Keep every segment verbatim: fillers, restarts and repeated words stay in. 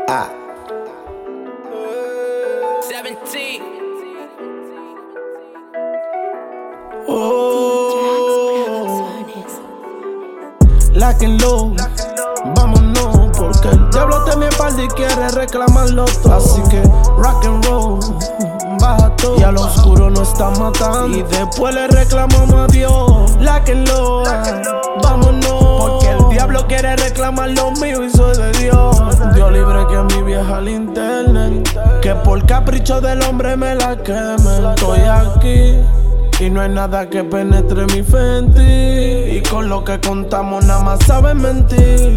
Ah. seventeen. Oh. Lock and low, vámonos, porque el diablo te mi espalda y quiere reclamarlo todo. Así que rock and roll, baja todo. Y al oscuro no está matando. Y después le reclamamos a Dios. Lock and low, vámonos, porque el diablo quiere reclamar lo mío y soy de Dios. Dios libre que mi vieja al internet, que por capricho del hombre me la queme. Estoy aquí y no hay nada que penetre mi fe en ti. Y con lo que contamos nada más saben mentir.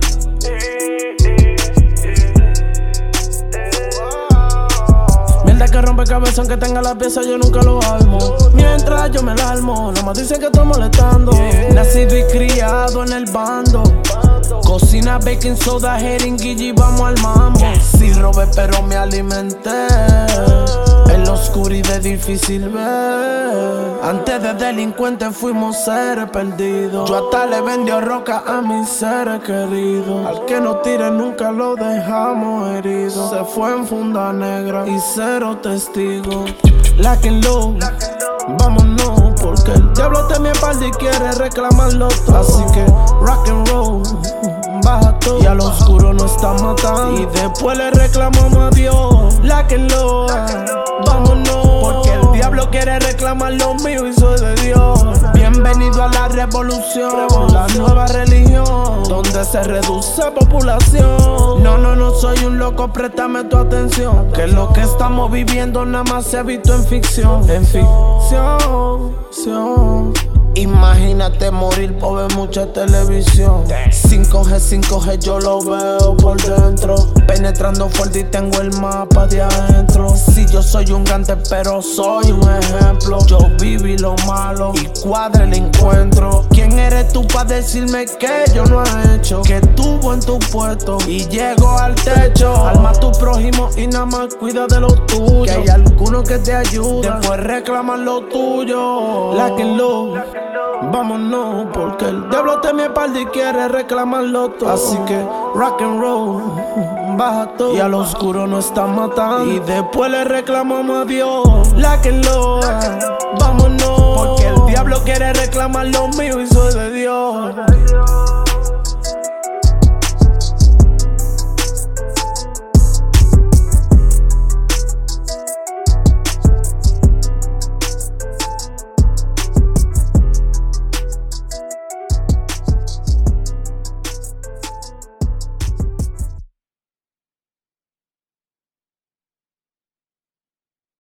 Mierda que rompe cabeza aunque tenga la pieza yo nunca lo armo. Mientras yo me la armo, nada más dicen que estoy molestando. Nacido y criado en el bando, cocina, baking soda, jeringuilla y vamos al mambo. Sí robé pero me alimenté, en la oscuridad es difícil ver. Antes de delincuentes fuimos seres perdidos. Yo hasta le vendió roca a mis seres queridos. Al que no tire nunca lo dejamos herido. Se fue en funda negra y cero testigos. Lock and low, vámonos, porque el diablo te mi espalda y quiere reclamarlo todo. Así que rock and roll, baja todo. Y al oscuro no está matando. Y después le reclamamos a Dios. Lock and low, vámonos, porque el diablo quiere reclamar lo mío y soy de Dios. Bienvenido a la revolución, la nueva religión, donde se reduce población. No, no, no soy un loco, préstame tu atención, que lo que estamos viviendo nada más se ha visto en ficción. En ficción, ficción. Imagínate morir por ver mucha televisión. cinco G, cinco G yo lo veo por dentro, penetrando fuerte y tengo el mapa de adentro. Si yo soy un gante pero soy un ejemplo. Yo viví lo malo y cuadre el encuentro. ¿Quién eres tú para decirme que yo no he hecho? Que estuvo en tu puesto y llego al techo. Alma a tu prójimo y nada más cuida de lo tuyo, que hay algunos que te ayudan, después reclaman lo tuyo. Lock and low, vámonos, porque el diablo te mi espalda y quiere reclamarlo todo. Así que rock and roll, baja todo. Y al oscuro no está matando. Y después le reclamamos a Dios. Lock and low, vámonos, porque el diablo quiere reclamar lo mío y soy de Dios.